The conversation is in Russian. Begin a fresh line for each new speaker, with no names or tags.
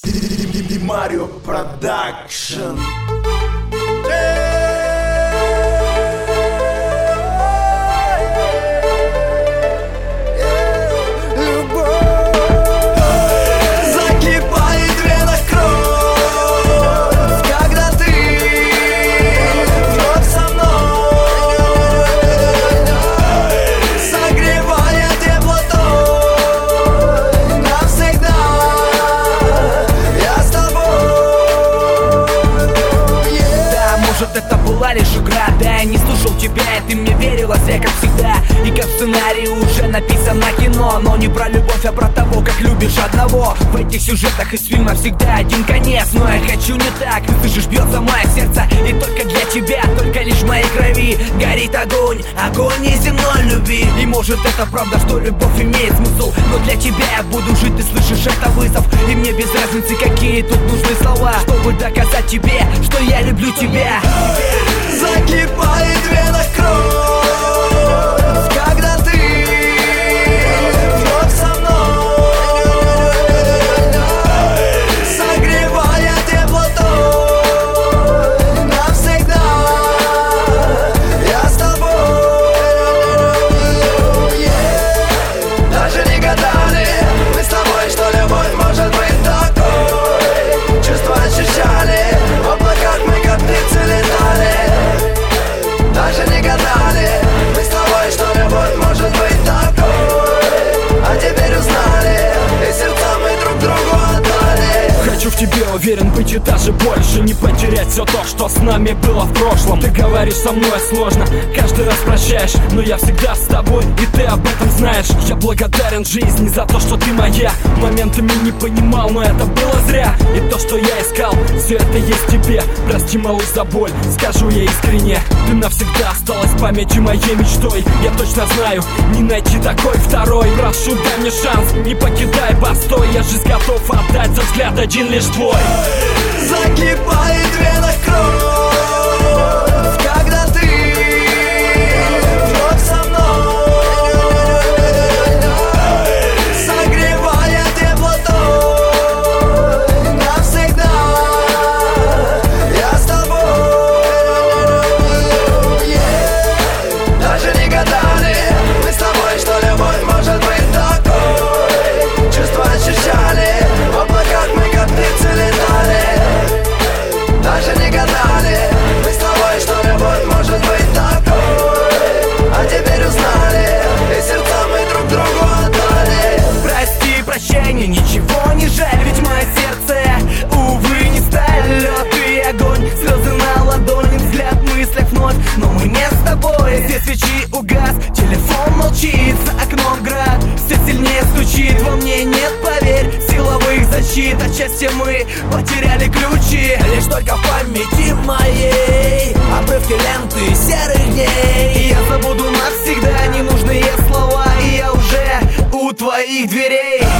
Марио Продакшн.
Это была лишь игра, да, я не слушал тебя, и ты мне верила зря, как всегда. И как в сценарии уже написано кино, но не про любовь, а про того, как любишь одного. В этих сюжетах из фильма всегда один конец, но я хочу не так. Ты слышишь, бьется мое сердце, и только для тебя, только лишь в моей крови горит огонь, огонь неземной любви. И может это правда, что любовь имеет смысл, но для тебя я буду жить, ты слышишь, это вызов. И мне без разницы, какие тут нужны слова, чтобы доказать тебе, что я люблю тебя.
Закипает в венах кровь, когда ты вновь со мной, согревая теплотой навсегда. Я с тобой, даже не гадали мы с тобой, что любовь может быть такой. Чувства ощущали, в облаках мы как птицы летали. Даже не гадали мы с тобой, что любовь может быть такой. А теперь узнали, и сердца мы друг другу отдали.
Хочу в тебе уверен быть и даже больше, не потерять все то, что с нами было в прошлом. Ты говоришь, со мной сложно, каждый раз прощаешь, но я всегда с тобой, и ты об этом знаешь. Я благодарен жизни за то, что ты моя. Моментами не понимал, но это было зря. И то, что я искал, все это есть в тебе. Прости, малыш, за боль, скажу я искренне. Ты навсегда осталась в памяти моей мечтой. Я точно знаю, не найти такой второй. Прошу, дай мне шанс, не покидай постой. Я же готов отдать за взгляд один лишь твой.
Закипает в венах кровь, когда ты вновь со мной, согревая теплотой навсегда. Я с тобой, даже не гадали мы с тобой, что любовь может быть такой. Чувства ощущали, в облаках мы как птицы летали. Даже не гадали мы с тобой, что любовь может быть такой. А теперь узнали, и сердца мы друг другу отдали.
Прости, прощения, ничего не жаль, ведь мое сердце, увы, не сталь. Лед и огонь, слезы на ладони, взгляд в мыслях вновь. Но мы не с тобой, все свечи угас, телефон молчит, за окном град все сильнее стучит. Во мне нет, поверь, силовых защит. Отчасти мы потеряли ключи, лишь только в памяти моей обрывки ленты серых дней. Я забуду навсегда ненужные слова, и я уже у твоих дверей.